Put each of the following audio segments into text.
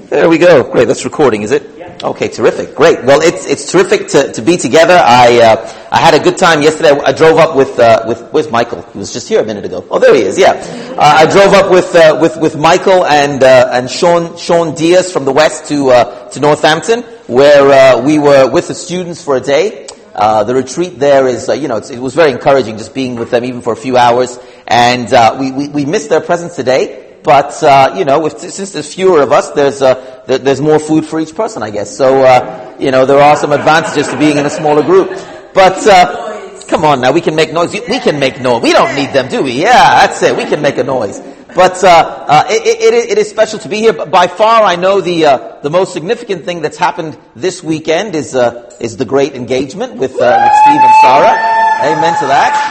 There we go. Great. That's recording, is it? Yeah. Okay, terrific. Great. Well, it's terrific to be together. I had a good time yesterday. I drove up with where's Michael? He was just here a minute ago. Oh, there he is. Yeah. I drove up with Michael and Sean Diaz from the West to Northampton, where we were with the students for a day. The retreat there is, it was very encouraging just being with them even for a few hours. And we missed their presence today. But, since there's fewer of us, there's more food for each person, I guess. So, there are some advantages to being in a smaller group. But, come on now, we can make noise. We can make noise. We don't need them, do we? Yeah, that's it. We can make a noise. But, it is special to be here. But by far, I know the most significant thing that's happened this weekend is the great engagement with Steve and Sarah. Amen to that.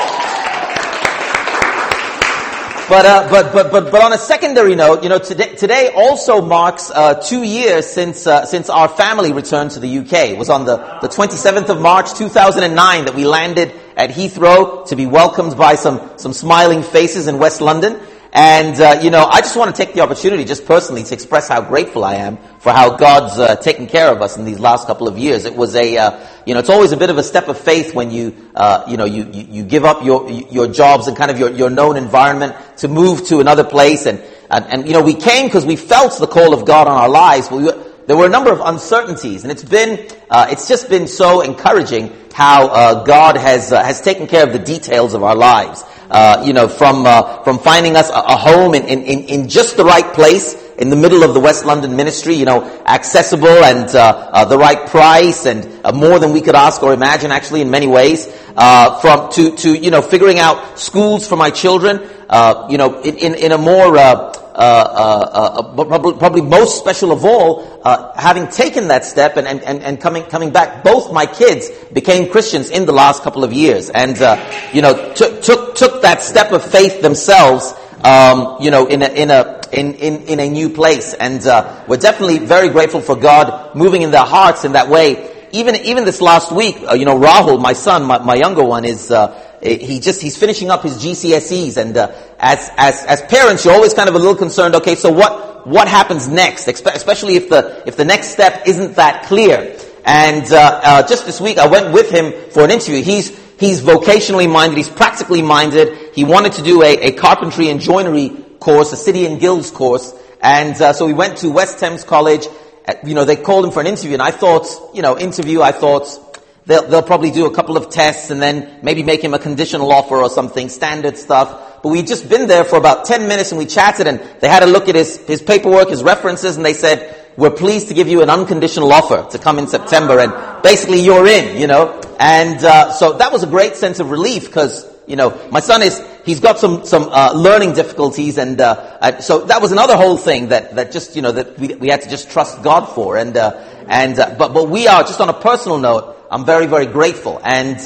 But on a secondary note, today also marks 2 years since our family returned to the UK. It was on the 27th of March 2009 that we landed at Heathrow to be welcomed by some smiling faces in West London. And, I just want to take the opportunity just personally to express how grateful I am for how God's taken care of us in these last couple of years. It was it's always a bit of a step of faith when you give up your jobs and kind of your known environment to move to another place. And we came because we felt the call of God on our lives, but there were a number of uncertainties, and it's just been so encouraging how God has taken care of the details of our lives. From finding us a home in just the right place in the middle of the West London ministry, accessible and the right price and more than we could ask or imagine, actually, in many ways. To figuring out schools for my children, in a more probably most special of all, having taken that step and coming back. Both my kids became Christians in the last couple of years, and took that step of faith themselves, in a new place. And we're definitely very grateful for God moving in their hearts in that way. Even this last week, Rahul, my son, my younger one, is he's finishing up his GCSEs, and as parents, you're always kind of a little concerned. Okay, so what happens next? Especially if the next step isn't that clear. And just this week, I went with him for an interview. He's vocationally minded. He's practically minded. He wanted to do a carpentry and joinery course, a City and Guilds course, and so we went to West Thames College. They called him for an interview, and I thought they'll probably do a couple of tests and then maybe make him a conditional offer or something, standard stuff. But we'd just been there for about 10 minutes and we chatted, and they had a look at his paperwork, his references, and they said, "We're pleased to give you an unconditional offer to come in September, and basically you're in, And so that was a great sense of relief, because my son he's got some learning difficulties, and so that was another whole thing that just that we had to just trust God for, but we are, just on a personal note, I'm very, very grateful, and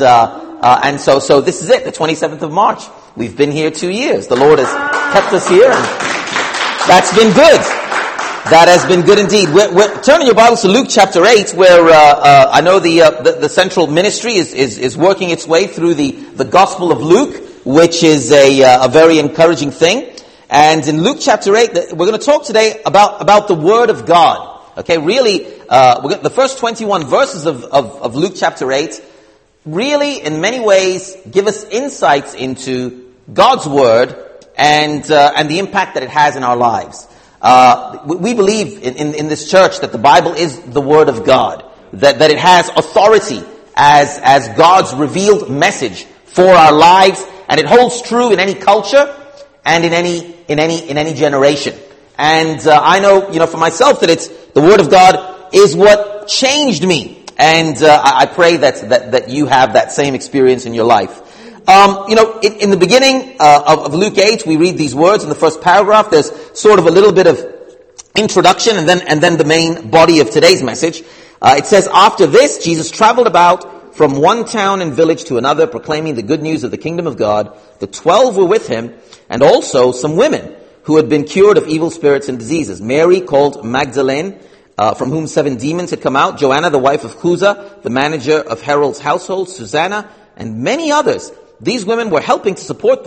so this is it, the 27th of March. We've been here 2 years. The Lord has kept us here, and that's been good. That has been good indeed. We're turning your Bibles to Luke chapter 8, where I know the central ministry is working its way through the Gospel of Luke, which is a very encouraging thing. And in Luke chapter 8, we're going to talk today about the Word of God. Okay, really, the first 21 verses of Luke chapter 8 really, in many ways, give us insights into God's Word and the impact that it has in our lives. We believe in this church that the Bible is the Word of God, that it has authority as God's revealed message for our lives, and it holds true in any culture and in any generation. And I know, for myself, that it's the Word of God is what changed me, and I pray that you have that same experience in your life. In the beginning of Luke 8, we read these words in the first paragraph. There's sort of a little bit of introduction, and then the main body of today's message. It says, "After this, Jesus traveled about from one town and village to another, proclaiming the good news of the kingdom of God. The 12 were with him, and also some women who had been cured of evil spirits and diseases. Mary, called Magdalene, from whom 7 demons had come out, Joanna, the wife of Chuza, the manager of Herod's household, Susanna, and many others. These women were helping to support them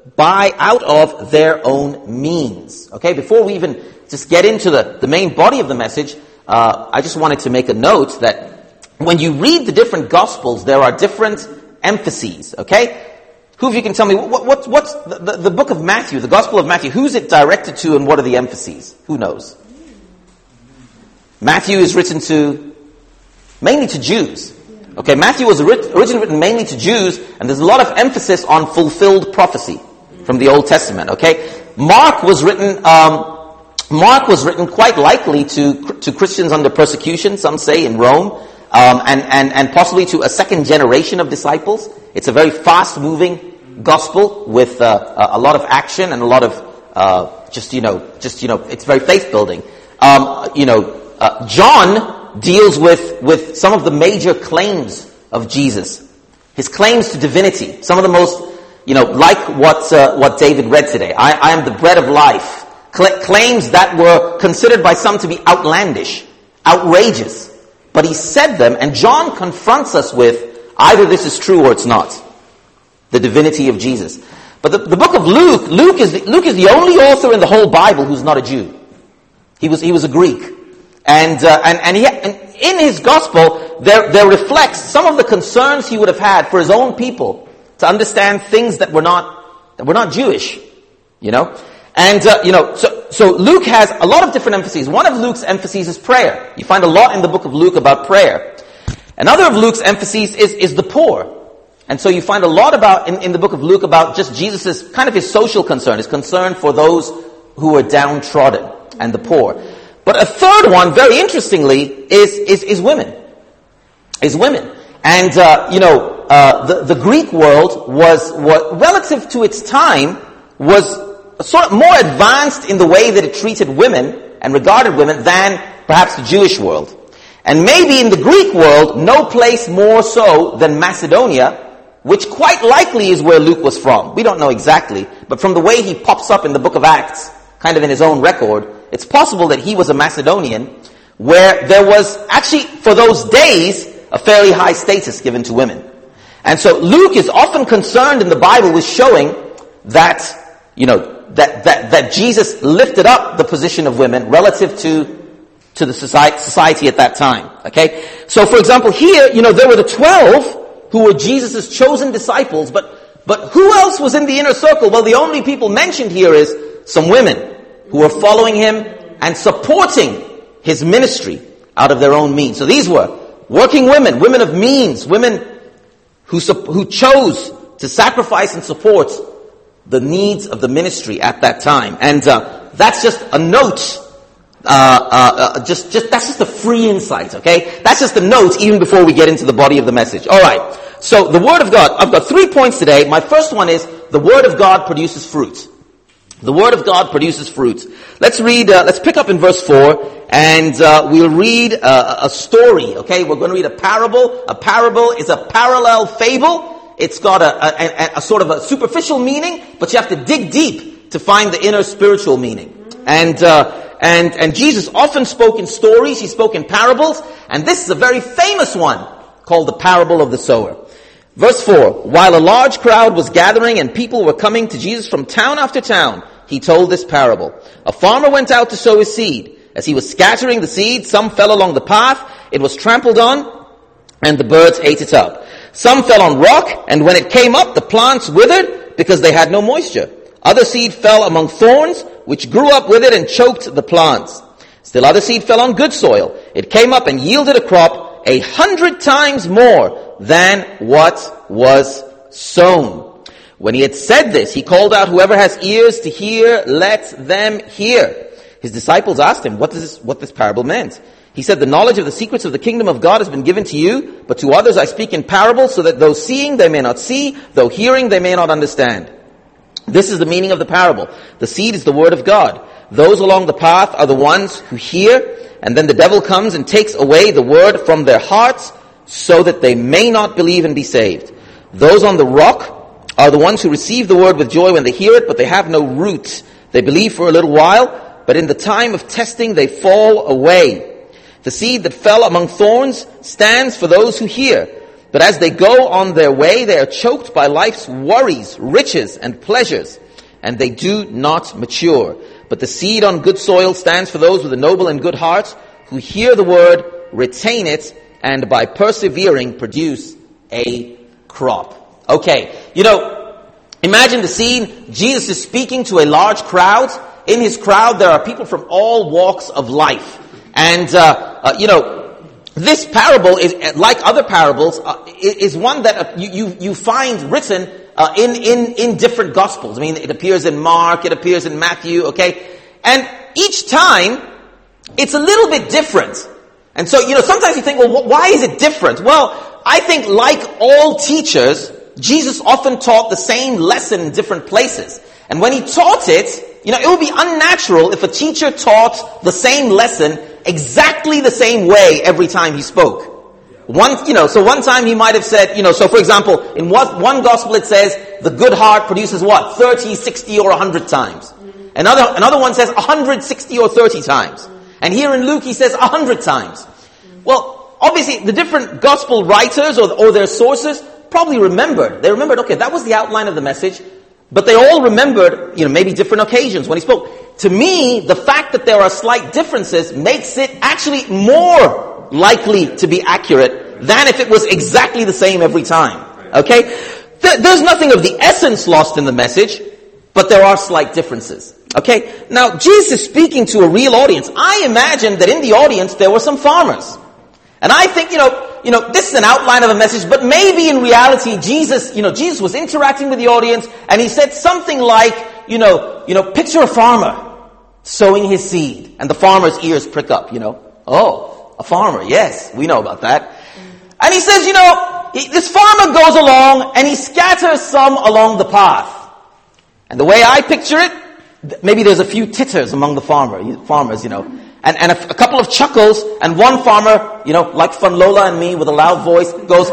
buy out of their own means. Okay, before we even just get into the main body of the message, I just wanted to make a note that when you read the different Gospels, there are different emphases, okay? Who of you can tell me, what's the book of Matthew, the Gospel of Matthew, who's it directed to and what are the emphases? Who knows? Matthew is written mainly to Jews. Okay, Matthew was originally written mainly to Jews, and there's a lot of emphasis on fulfilled prophecy from the Old Testament, okay? Mark was written quite likely to Christians under persecution, some say in Rome, and possibly to a second generation of disciples. It's a very fast-moving gospel with a lot of action and a lot of it's very faith-building. John deals with some of the major claims of Jesus, his claims to divinity. Some of the most, like what David read today. I am the bread of life. Claims that were considered by some to be outlandish, outrageous. But he said them, and John confronts us with either this is true or it's not. The divinity of Jesus. But the book of Luke is the only author in the whole Bible who's not a Jew. He was a Greek. And in his gospel, there reflects some of the concerns he would have had for his own people to understand things that were not Jewish, And, so Luke has a lot of different emphases. One of Luke's emphases is prayer. You find a lot in the book of Luke about prayer. Another of Luke's emphases is the poor. And so you find a lot in the book of Luke about just Jesus' kind of his social concern, his concern for those who are downtrodden and the poor. But a third one, very interestingly, is women. Is women. And, the Greek world was relative to its time, was sort of more advanced in the way that it treated women and regarded women than perhaps the Jewish world. And maybe in the Greek world, no place more so than Macedonia, which quite likely is where Luke was from. We don't know exactly, but from the way he pops up in the book of Acts, kind of in his own record, it's possible that he was a Macedonian, where there was actually, for those days, a fairly high status given to women. And so Luke is often concerned in the Bible with showing that, that Jesus lifted up the position of women relative to the society at that time. Okay? So for example, here, there were the 12 who were Jesus' chosen disciples, but who else was in the inner circle? Well, the only people mentioned here is some women who were following him and supporting his ministry out of their own means. So these were working women, women of means, women who chose to sacrifice and support the needs of the ministry at that time. And that's just a note. That's just a free insight, okay? That's just a note even before we get into the body of the message. All right. So the Word of God. I've got 3 points today. My first one is the Word of God produces fruit. The Word of God produces fruit. Let's read. Let's pick up in verse 4, and we'll read a story. Okay, we're going to read a parable. A parable is a parallel fable. It's got a sort of a superficial meaning, but you have to dig deep to find the inner spiritual meaning. And Jesus often spoke in stories. He spoke in parables, and this is a very famous one called the parable of the sower. Verse 4, while a large crowd was gathering and people were coming to Jesus from town after town, he told this parable. A farmer went out to sow his seed. As he was scattering the seed, some fell along the path. It was trampled on, and the birds ate it up. Some fell on rock, and when it came up, the plants withered because they had no moisture. Other seed fell among thorns, which grew up with it and choked the plants. Still other seed fell on good soil. It came up and yielded a crop 100 times more than what was sown. When he had said this, he called out, whoever has ears to hear, let them hear. His disciples asked him what this parable meant. He said, the knowledge of the secrets of the kingdom of God has been given to you, but to others I speak in parables, so that though seeing they may not see, though hearing they may not understand. This is the meaning of the parable. The seed is the word of God. Those along the path are the ones who hear, and then the devil comes and takes away the word from their hearts, so that they may not believe and be saved. Those on the rock are the ones who receive the word with joy when they hear it, but they have no root. They believe for a little while, but in the time of testing they fall away. The seed that fell among thorns stands for those who hear. But as they go on their way, they are choked by life's worries, riches, and pleasures, and they do not mature. But the seed on good soil stands for those with a noble and good heart, who hear the word, retain it, and by persevering produce a crop. Okay, imagine the scene. Jesus is speaking to a large crowd. In his crowd, there are people from all walks of life. And, this parable is, like other parables, is one that you find written in different Gospels. I mean, it appears in Mark, it appears in Matthew, okay? And each time, it's a little bit different. And so, sometimes you think, well, why is it different? Well, I think like all teachers, Jesus often taught the same lesson in different places. And when he taught it, it would be unnatural if a teacher taught the same lesson exactly the same way every time he spoke. So one time he might have said, so for example, in one gospel it says, the good heart produces what? 30, 60, or 100 times. Another one says 160 or 30 times. And here in Luke he says 100 times. Well, obviously the different gospel writers or their sources probably remembered. They remembered, okay, that was the outline of the message. But they all remembered, maybe different occasions when he spoke. To me, the fact that there are slight differences makes it actually more likely to be accurate than if it was exactly the same every time. Okay? There's nothing of the essence lost in the message, but there are slight differences. Okay? Now, Jesus is speaking to a real audience. I imagine that in the audience there were some farmers. And I think, this is an outline of a message, but maybe in reality, Jesus was interacting with the audience, and he said something like, picture a farmer sowing his seed, and the farmer's ears prick up, Oh, a farmer, yes, we know about that. And he says, this farmer goes along, and he scatters some along the path. And the way I picture it, maybe there's a few titters among the farmers, And a couple of chuckles, and one farmer, like Fun Lola and me with a loud voice, goes,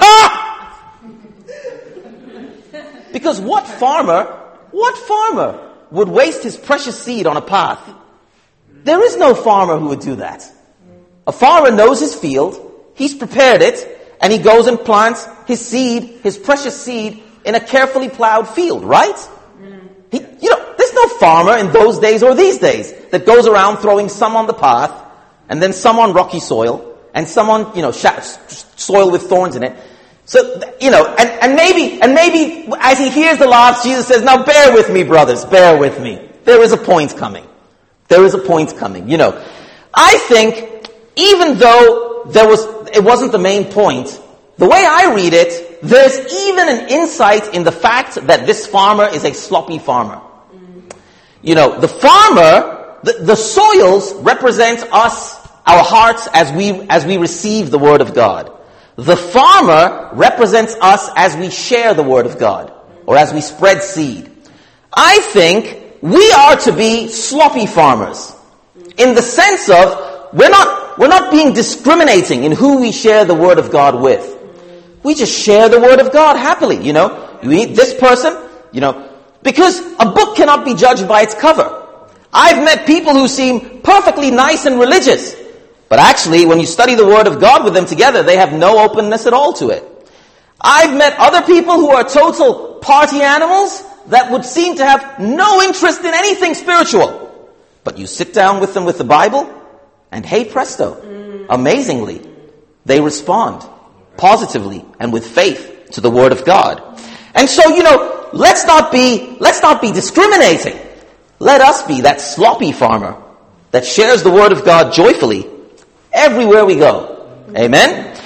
because what farmer would waste his precious seed on a path? There is no farmer who would do that. A farmer knows his field, he's prepared it, and he goes and plants his seed, his precious seed, in a carefully plowed field, right? There's no farmer in those days or these days that goes around throwing some on the path, and then some on rocky soil, and some on, soil with thorns in it. So, and maybe as he hears the laughs, Jesus says, now bear with me, brothers, bear with me. There is a point coming. I think, even though it wasn't the main point, the way I read it, there's even an insight in the fact that this farmer is a sloppy farmer. The farmer, the soils represent us, our hearts, as we receive the Word of God. The farmer represents us as we share the Word of God, or as we spread seed. I think we are to be sloppy farmers, in the sense of we're not being discriminating in who we share the Word of God with. We just share the Word of God happily, You meet this person, because a book cannot be judged by its cover. I've met people who seem perfectly nice and religious, but actually, when you study the Word of God with them together, they have no openness at all to it. I've met other people who are total party animals that would seem to have no interest in anything spiritual. But you sit down with them with the Bible, and hey presto, amazingly, they respond positively and with faith to the Word of God. And so, let's not be discriminating. Let us be that sloppy farmer that shares the Word of God joyfully everywhere we go. Amen?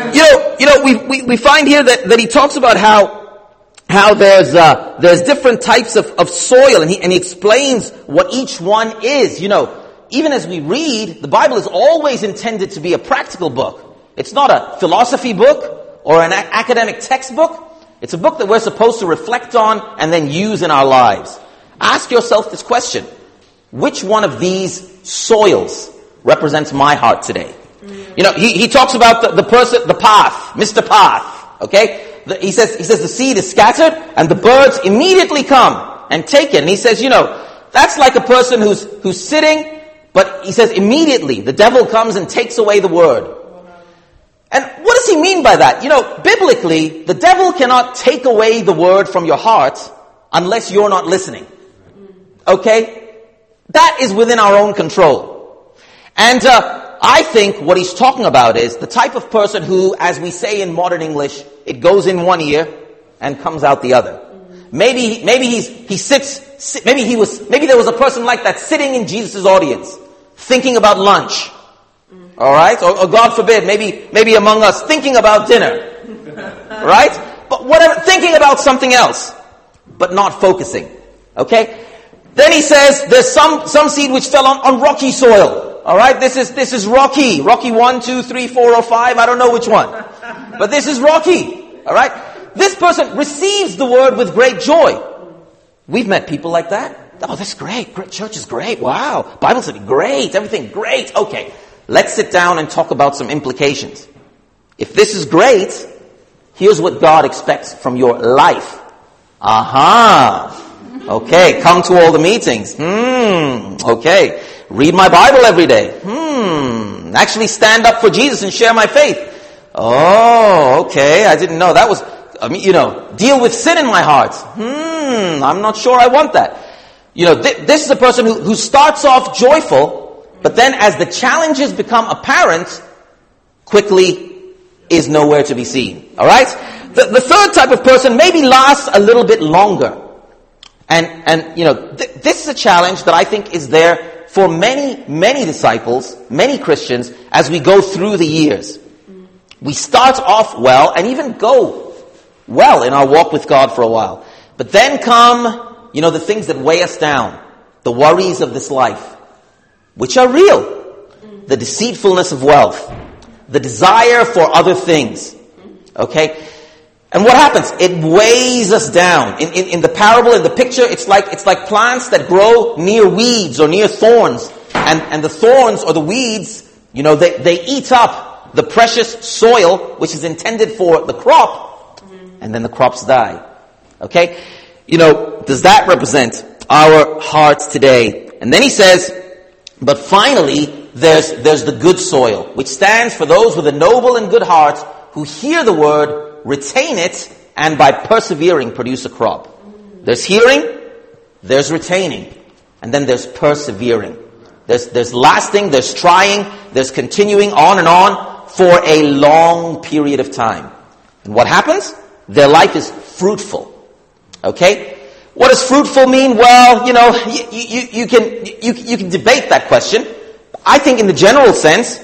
Amen. We find here that he talks about how there's different types of soil, and he explains what each one is. Even as we read, the Bible is always intended to be a practical book. It's not a philosophy book or an academic textbook. It's a book that we're supposed to reflect on and then use in our lives. Ask yourself this question. Which one of these soils represents my heart today? He talks about the person, the path, Mr. Path, okay? He says the seed is scattered and the birds immediately come and take it. And he says, that's like a person who's sitting, but he says immediately the devil comes and takes away the word. And what does do we mean by that? Biblically, the devil cannot take away the word from your heart unless you're not listening. Okay? That is within our own control. And I think what he's talking about is the type of person who, as we say in modern English, it goes in one ear and comes out the other. Maybe there was a person like that sitting in Jesus' audience, thinking about lunch. All right? Or God forbid, maybe among us, thinking about dinner. Right? But whatever, thinking about something else, but not focusing. Okay? Then he says, there's some seed which fell on rocky soil. All right? This is rocky. Rocky 1, 2, 3, 4, or 5. I don't know which one. But this is rocky. All right? This person receives the word with great joy. We've met people like that. Oh, that's great. Great. Church is great. Wow. Bible study, great. Everything, great. Okay. Let's sit down and talk about some implications. If this is great, here's what God expects from your life. Aha. Okay. Come to all the meetings. Okay. Read my Bible every day. Actually stand up for Jesus and share my faith. Oh, okay. I didn't know that was, deal with sin in my heart. I'm not sure I want that. This is a person who starts off joyful, but then as the challenges become apparent, quickly is nowhere to be seen. All right? The third type of person maybe lasts a little bit longer. And this is a challenge that I think is there for many disciples, many Christians, as we go through the years. We start off well and even go well in our walk with God for a while. But then come, the things that weigh us down, the worries of this life, which are real. The deceitfulness of wealth, the desire for other things. Okay? And what happens? It weighs us down. In the parable, in the picture, it's like plants that grow near weeds or near thorns. And the thorns or the weeds, they eat up the precious soil which is intended for the crop, and then the crops die. Okay? Does that represent our hearts today? And then he says, but finally, there's the good soil, which stands for those with a noble and good heart who hear the word, retain it, and by persevering produce a crop. There's hearing, there's retaining, and then there's persevering. There's lasting, there's trying, there's continuing on for a long period of time. And what happens? Their life is fruitful. Okay? What does fruitful mean? Well, you can debate that question. I think in the general sense,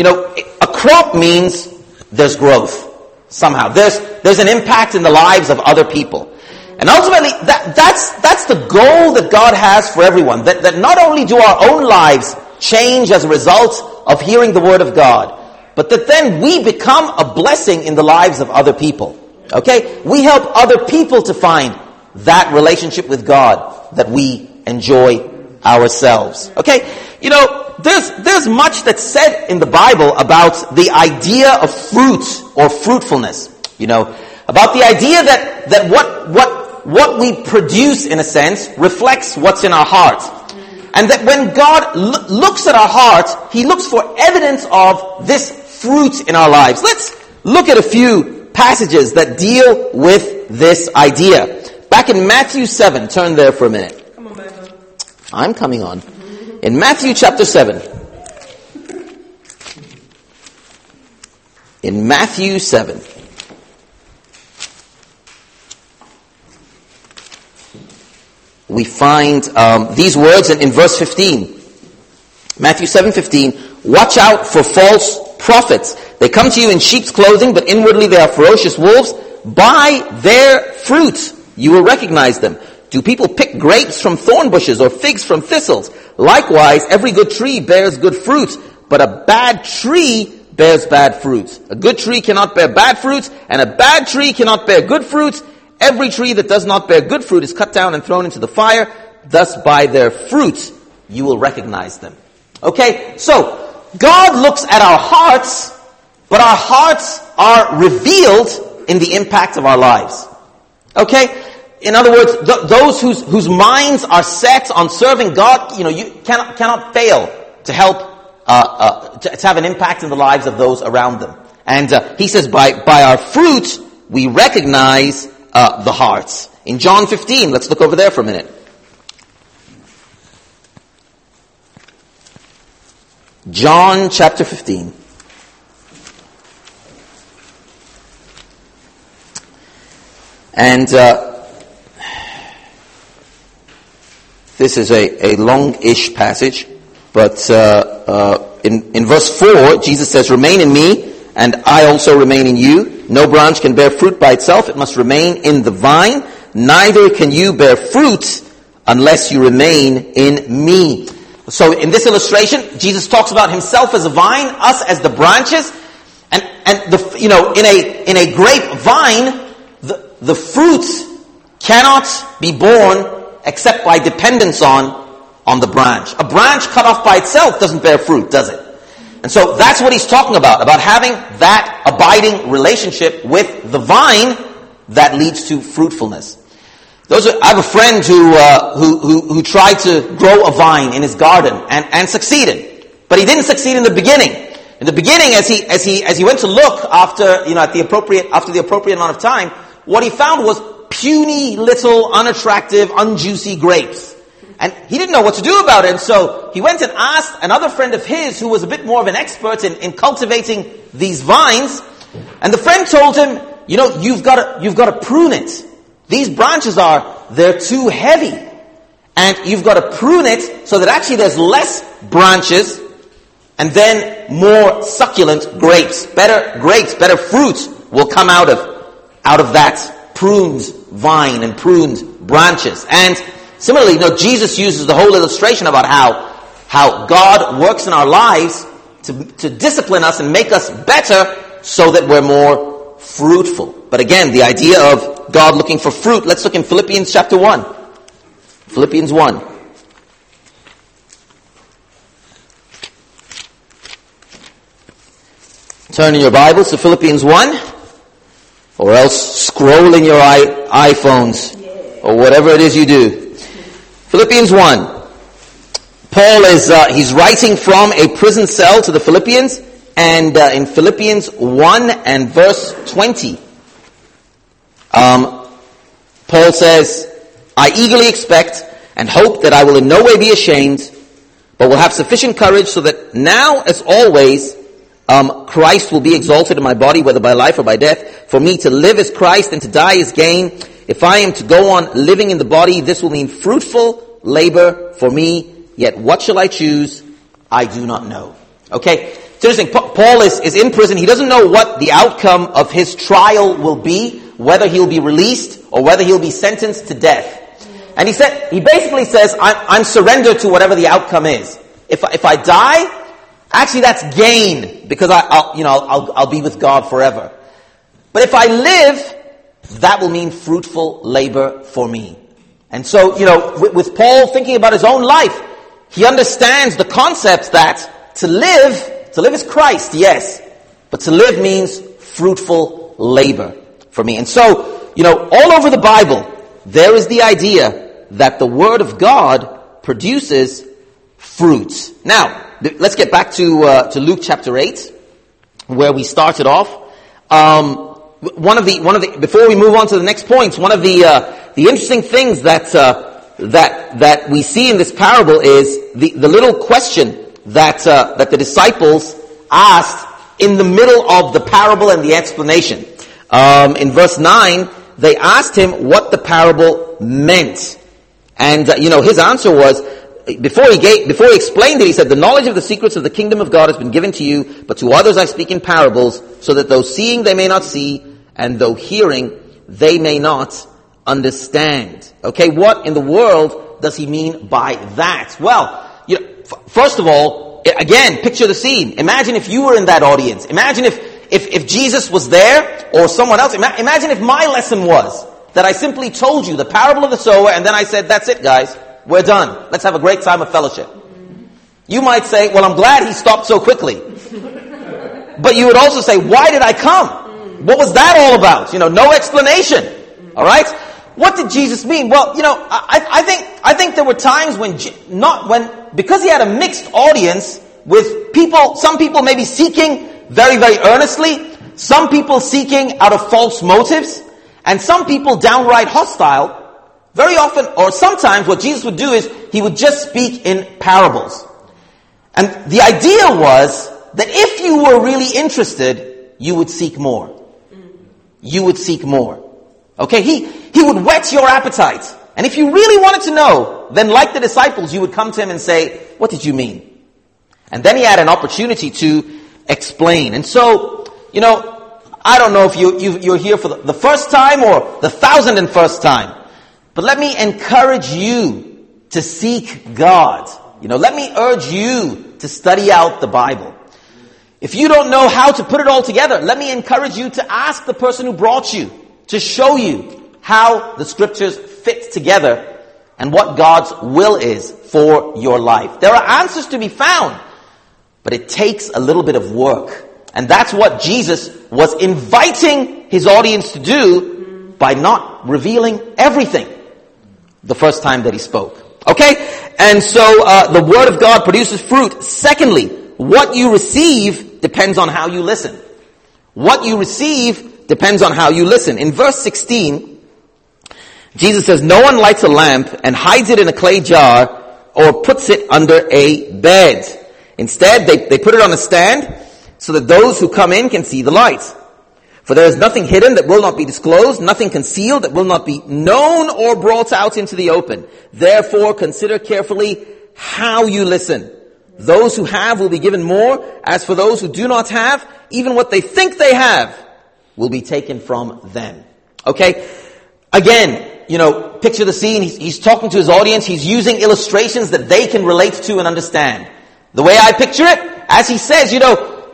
a crop means there's growth. Somehow. There's an impact in the lives of other people. And ultimately, that's the goal that God has for everyone. That not only do our own lives change as a result of hearing the word of God, but that then we become a blessing in the lives of other people. Okay? We help other people to find that relationship with God that we enjoy ourselves. Okay? There's much that's said in the Bible about the idea of fruit or fruitfulness. About the idea that what we produce, in a sense, reflects what's in our heart. And that when God looks at our heart, He looks for evidence of this fruit in our lives. Let's look at a few passages that deal with this idea. Back in Matthew 7, turn there for a minute. Come on, Bible. I'm coming on. In Matthew chapter 7. In Matthew 7. We find these words in verse 15. Matthew 7:15. Watch out for false prophets. They come to you in sheep's clothing, but inwardly they are ferocious wolves. By their fruit you will recognize them. Do people pick grapes from thorn bushes or figs from thistles? Likewise, every good tree bears good fruit, but a bad tree bears bad fruit. A good tree cannot bear bad fruit, and a bad tree cannot bear good fruit. Every tree that does not bear good fruit is cut down and thrown into the fire. Thus by their fruit you will recognize them. Okay, so God looks at our hearts, but our hearts are revealed in the impact of our lives. Okay? In other words, those whose minds are set on serving God, you cannot fail to help, to have an impact in the lives of those around them. And he says, by our fruit, we recognize the hearts. In John 15, let's look over there for a minute. John chapter 15. And this is a long-ish passage, but in verse 4, Jesus says, "Remain in me, and I also remain in you. No branch can bear fruit by itself, it must remain in the vine. Neither can you bear fruit unless you remain in me." So in this illustration, Jesus talks about himself as a vine, us as the branches, and in a grapevine, the fruit cannot be born except by dependence on the branch. A branch cut off by itself doesn't bear fruit, does it? And so that's what he's talking about having that abiding relationship with the vine that leads to fruitfulness. I have a friend who tried to grow a vine in his garden and succeeded, but he didn't succeed in the beginning. In the beginning, as he went to look after the appropriate amount of time, what he found was puny, little, unattractive, unjuicy grapes. And he didn't know what to do about it. And so he went and asked another friend of his who was a bit more of an expert in cultivating these vines. And the friend told him, you've got to prune it. These branches they're too heavy. And you've got to prune it so that actually there's less branches and then more succulent grapes. Better fruit will come out of that pruned vine and pruned branches. And similarly, Jesus uses the whole illustration about how God works in our lives to discipline us and make us better so that we're more fruitful. But again, the idea of God looking for fruit, let's look in Philippians chapter 1. Philippians 1. Turn in your Bibles to Philippians 1. Or else scroll in your iPhones, or whatever it is you do. Philippians 1. Paul he's writing from a prison cell to the Philippians, and in Philippians 1 and verse 20, Paul says, "I eagerly expect and hope that I will in no way be ashamed, but will have sufficient courage so that now as always, Christ will be exalted in my body, whether by life or by death. For me to live is Christ and to die is gain. If I am to go on living in the body, this will mean fruitful labor for me. Yet what shall I choose? I do not know." Okay, it's interesting. Paul is in prison. He doesn't know what the outcome of his trial will be, whether he'll be released or whether he'll be sentenced to death. And he basically says, I'm surrendered to whatever the outcome is. If I die, actually that's gain, because I'll be with God forever. But if I live, that will mean fruitful labor for me. And so, with Paul thinking about his own life, he understands the concept that to live is Christ, yes, but to live means fruitful labor for me. And so, all over the Bible, there is the idea that the Word of God produces fruits. Now, let's get back to Luke chapter 8, where we started off. Before we move on to the next points, one of the interesting things that we see in this parable is the little question that the disciples asked in the middle of the parable and the explanation. In verse 9, they asked him what the parable meant. And, his answer was, before he explained it, he said, "The knowledge of the secrets of the kingdom of God has been given to you, but to others I speak in parables, so that though seeing they may not see, and though hearing they may not understand." Okay, what in the world does he mean by that? Well, first of all, again, picture the scene. Imagine if you were in that audience. Imagine if Jesus was there, or someone else. Imagine if my lesson was that I simply told you the parable of the sower, and then I said, "That's it, guys. We're done. Let's have a great time of fellowship." You might say, "Well, I'm glad he stopped so quickly." But you would also say, "Why did I come? What was that all about?" No explanation. All right? What did Jesus mean? Well, I think there were times because he had a mixed audience with people, some people maybe seeking very, very earnestly, some people seeking out of false motives, and some people downright hostile. Very often, or sometimes, what Jesus would do is, he would just speak in parables. And the idea was that if you were really interested, you would seek more. You would seek more. Okay, he would whet your appetite. And if you really wanted to know, then like the disciples, you would come to him and say, what did you mean? And then he had an opportunity to explain. And so, I don't know if you're here for the first time or the 1,001st time. But let me encourage you to seek God. Let me urge you to study out the Bible. If you don't know how to put it all together, let me encourage you to ask the person who brought you to show you how the scriptures fit together and what God's will is for your life. There are answers to be found, but it takes a little bit of work. And that's what Jesus was inviting his audience to do by not revealing everything the first time that he spoke. Okay? And so the Word of God produces fruit. Secondly, what you receive depends on how you listen. What you receive depends on how you listen. In verse 16, Jesus says, no one lights a lamp and hides it in a clay jar or puts it under a bed. Instead, they put it on a stand so that those who come in can see the light. For there is nothing hidden that will not be disclosed, nothing concealed that will not be known or brought out into the open. Therefore, consider carefully how you listen. Those who have will be given more. As for those who do not have, even what they think they have will be taken from them. Okay? Again, picture the scene. He's talking to his audience. He's using illustrations that they can relate to and understand. The way I picture it, as he says, you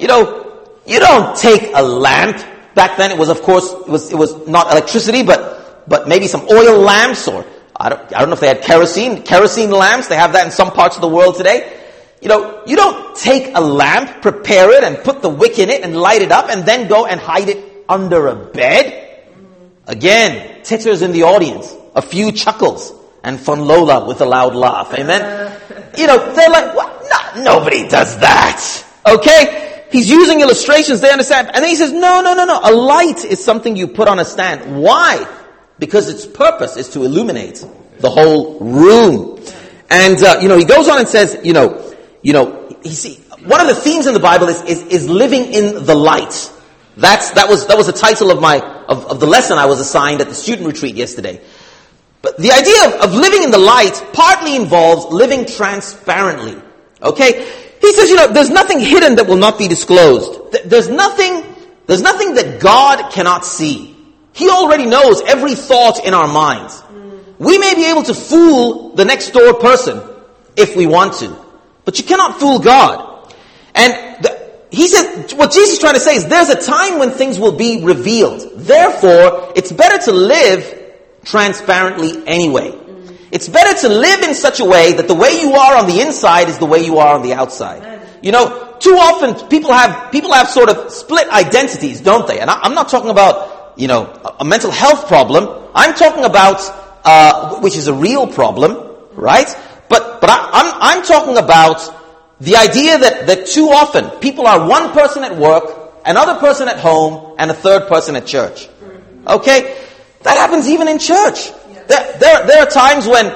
don't take a lamp. Back then, it was, of course, it was not electricity, but maybe some oil lamps, or I don't know if they had kerosene lamps. They have that in some parts of the world today. You don't take a lamp, prepare it, and put the wick in it, and light it up, and then go and hide it under a bed. Again, titters in the audience, a few chuckles, and Fun Lola with a loud laugh. Amen. They're like, what? No, nobody does that. Okay. He's using illustrations, they understand. And then he says, no. A light is something you put on a stand. Why? Because its purpose is to illuminate the whole room. And, he goes on and says, one of the themes in the Bible is living in the light. That was the title of the lesson I was assigned at the student retreat yesterday. But the idea of living in the light partly involves living transparently. Okay? He says, there's nothing hidden that will not be disclosed. There's nothing that God cannot see. He already knows every thought in our minds. We may be able to fool the next door person if we want to, but you cannot fool God. And he said, what Jesus is trying to say is there's a time when things will be revealed. Therefore, it's better to live transparently anyway. It's better to live in such a way that the way you are on the inside is the way you are on the outside. Too often people have sort of split identities, don't they? And I'm not talking about, a mental health problem. I'm talking about, which is a real problem, right? But I'm talking about the idea that too often people are one person at work, another person at home, and a third person at church. Okay? That happens even in church. There are times when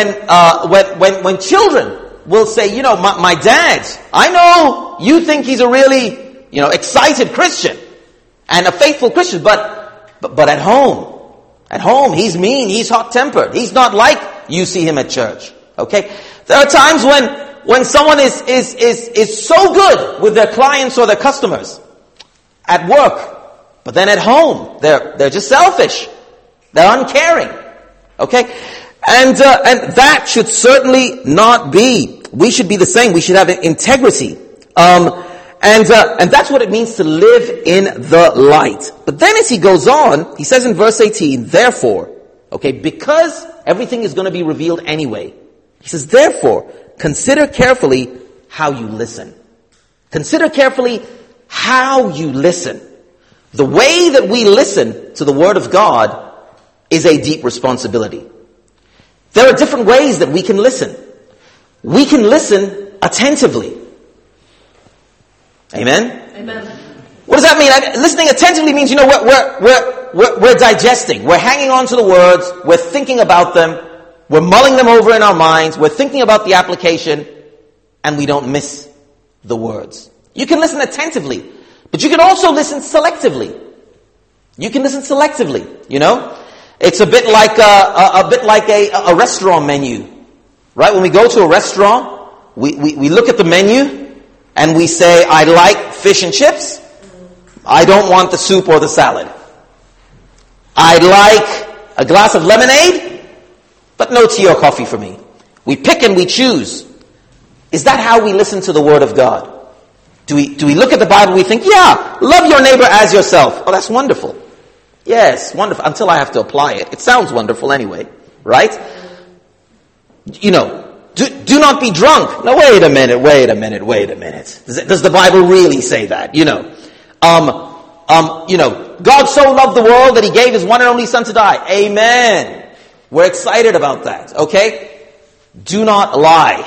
children will say, my dad, I know you think he's a really, excited Christian and a faithful Christian, but at home, he's mean, he's hot-tempered. He's not like you see him at church. Okay? There are times when someone is so good with their clients or their customers at work, but then at home, they're just selfish. They're uncaring. Okay? And that should certainly not be. We should be the same. We should have integrity. And that's what it means to live in the light. But then as he goes on, he says in verse 18, therefore, okay, because everything is going to be revealed anyway, he says, therefore, consider carefully how you listen. Consider carefully how you listen. The way that we listen to the Word of God is a deep responsibility. There are different ways that we can listen. We can listen attentively. Amen? Amen. What does that mean? Listening attentively means, we're digesting. We're hanging on to the words. We're thinking about them. We're mulling them over in our minds. We're thinking about the application. And we don't miss the words. You can listen attentively. But you can also listen selectively. You can listen selectively, It's a bit like a restaurant menu. Right? When we go to a restaurant, we look at the menu and we say, I like fish and chips. I don't want the soup or the salad. I'd like a glass of lemonade, but no tea or coffee for me. We pick and we choose. Is that how we listen to the Word of God? Do we look at the Bible and we think, yeah, love your neighbor as yourself. Oh, that's wonderful. Yes, wonderful. Until I have to apply it. It sounds wonderful anyway, right? Do not be drunk. No, wait a minute. Does the Bible really say that? God so loved the world that He gave His one and only Son to die. Amen. We're excited about that, okay? Do not lie.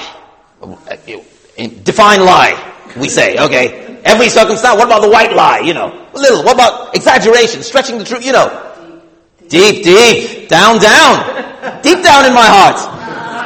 Define lie, we say, okay? Every circumstance. What about the white lie, Little. What about exaggeration, stretching the truth, Deep, down. Deep down in my heart.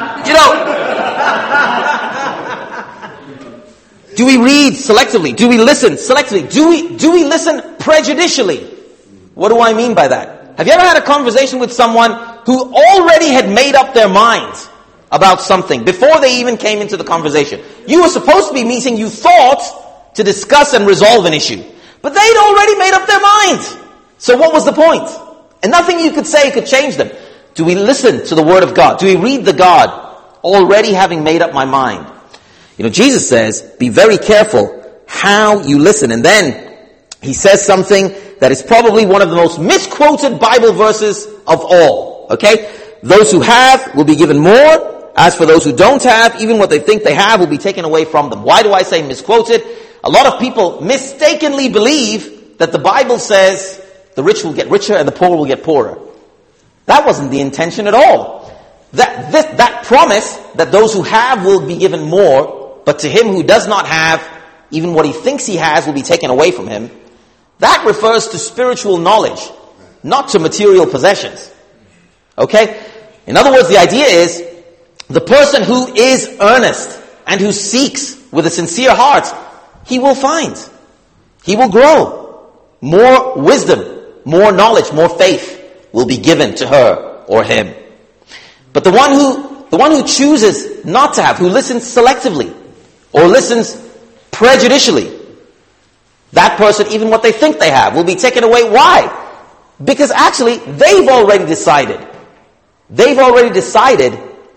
Do we read selectively? Do we listen selectively? Do we listen prejudicially? What do I mean by that? Have you ever had a conversation with someone who already had made up their minds about something before they even came into the conversation? You were supposed to be meeting, you thought, to discuss and resolve an issue. But they'd already made up their minds. So what was the point? And nothing you could say could change them. Do we listen to the Word of God? Do we read the God already having made up my mind? Jesus says, be very careful how you listen. And then He says something that is probably one of the most misquoted Bible verses of all. Okay? Those who have will be given more. As for those who don't have, even what they think they have will be taken away from them. Why do I say misquoted? A lot of people mistakenly believe that the Bible says the rich will get richer and the poor will get poorer. That wasn't the intention at all. That promise that those who have will be given more, but to him who does not have, even what he thinks he has will be taken away from him. That refers to spiritual knowledge, not to material possessions. Okay? In other words, the idea is, the person who is earnest and who seeks with a sincere heart, he will find. He will grow. More wisdom, more knowledge, more faith will be given to her or him. But the one who chooses not to have, who listens selectively or listens prejudicially, that person, even what they think they have, will be taken away. Why? Because actually, they've already decided. They've already decided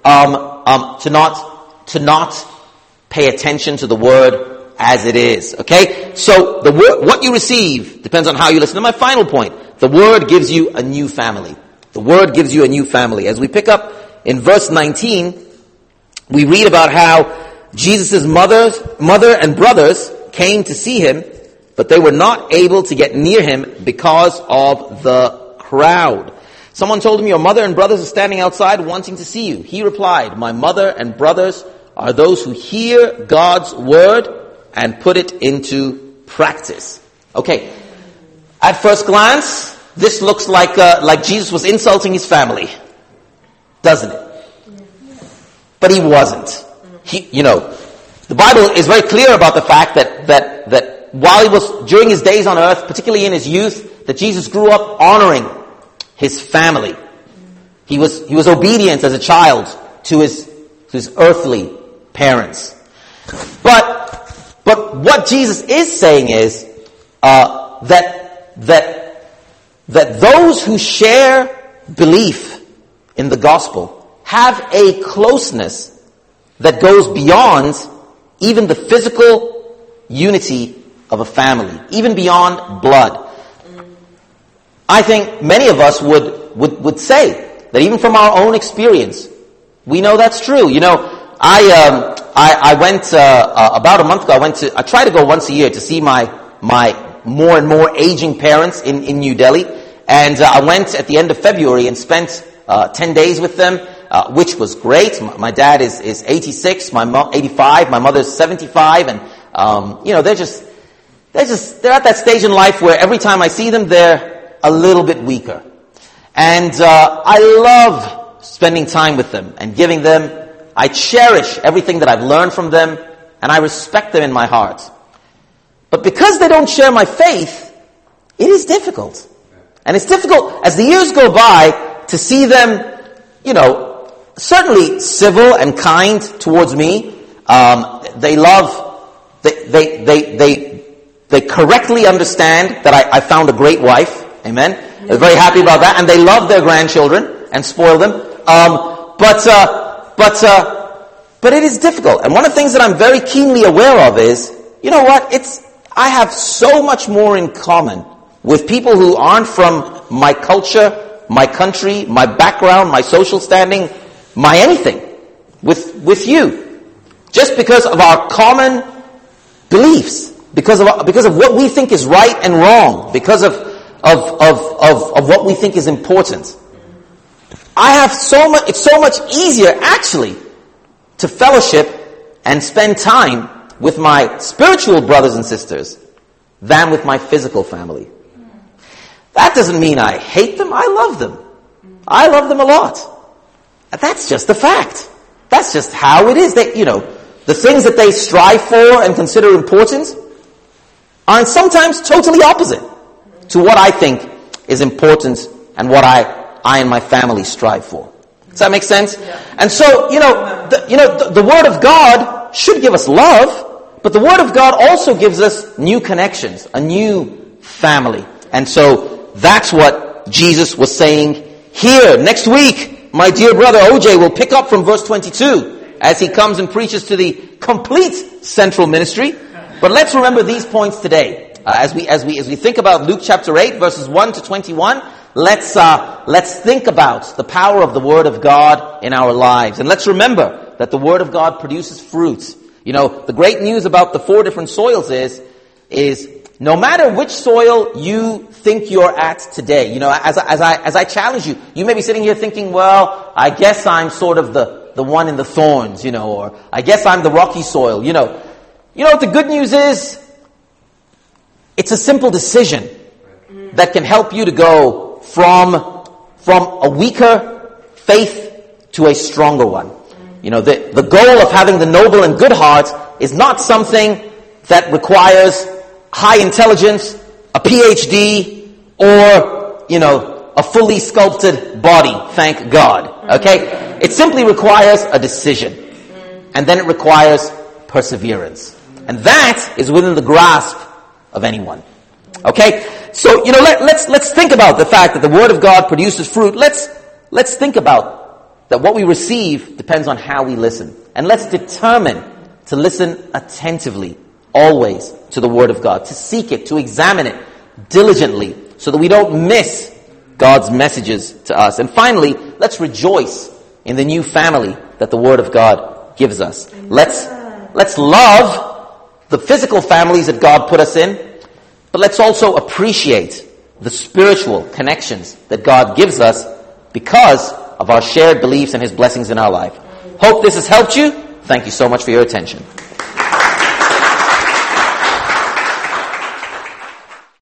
to not pay attention to the word as it is. Okay? So the word, what you receive depends on how you listen. And my final point, the word gives you a new family. The word gives you a new family. As we pick up in verse 19, we read about how Jesus' mother and brothers came to see him, but they were not able to get near him because of the crowd. Someone told him, your mother and brothers are standing outside wanting to see you. He replied, my mother and brothers are those who hear God's word and put it into practice. Okay. At first glance, this looks like Jesus was insulting his family. Doesn't it? But he wasn't. The Bible is very clear about the fact that while he was, during his days on earth, particularly in his youth, that Jesus grew up honoring his family. He was obedient as a child to his earthly parents. But what Jesus is saying is that those who share belief in the gospel have a closeness that goes beyond even the physical unity of a family, even beyond blood. I think many of us would say that even from our own experience, we know that's true. I went about a month ago. I try to go once a year to see my more and more aging parents in New Delhi, and I went at the end of February and spent 10 days with them, which was great. My dad is 86, my mom 85, my mother's 75, and they're at that stage in life where every time I see them, they're a little bit weaker. And I love spending time with them and giving them. I cherish everything that I've learned from them, and I respect them in my heart. But because they don't share my faith, it is difficult. And it's difficult as the years go by to see them, certainly civil and kind towards me. They correctly understand that I found a great wife. Amen. They're very happy about that, and they love their grandchildren and spoil them. But it is difficult. And one of the things that I'm very keenly aware of is, I have so much more in common with people who aren't from my culture, my country, my background, my social standing, my anything, with you. Just because of our common beliefs, because of what we think is right and wrong, because of what we think is important. It's so much easier actually to fellowship and spend time with my spiritual brothers and sisters than with my physical family. That doesn't mean I hate them. I love them. I love them a lot. That's just a fact. That's just how it is. The things that they strive for and consider important are sometimes totally opposite to what I think is important and what I and my family strive for. Does that make sense? Yeah. And so, the Word of God should give us love, but the Word of God also gives us new connections, a new family. And so that's what Jesus was saying here. Next week, my dear brother OJ will pick up from verse 22 as he comes and preaches to the complete central ministry. But let's remember these points today. As we think about Luke chapter 8, verses 1 to 21, let's think about the power of the Word of God in our lives. And let's remember that the Word of God produces fruit. The great news about the 4 different soils is no matter which soil you think you're at today, as I challenge you, you may be sitting here thinking, well, I guess I'm sort of the one in the thorns, or I guess I'm the rocky soil, what the good news is? It's a simple decision that can help you to go from a weaker faith to a stronger one. The goal of having the noble and good heart is not something that requires high intelligence, a PhD, or, a fully sculpted body, thank God. Okay? It simply requires a decision. And then it requires perseverance. And that is within the grasp of anyone. Okay? So, let's think about the fact that the Word of God produces fruit. Let's think about that what we receive depends on how we listen. And let's determine to listen attentively, always, to the Word of God, to seek it, to examine it diligently, so that we don't miss God's messages to us. And finally, let's rejoice in the new family that the Word of God gives us. Let's love the physical families that God put us in, but let's also appreciate the spiritual connections that God gives us because of our shared beliefs and His blessings in our life. Hope this has helped you. Thank you so much for your attention.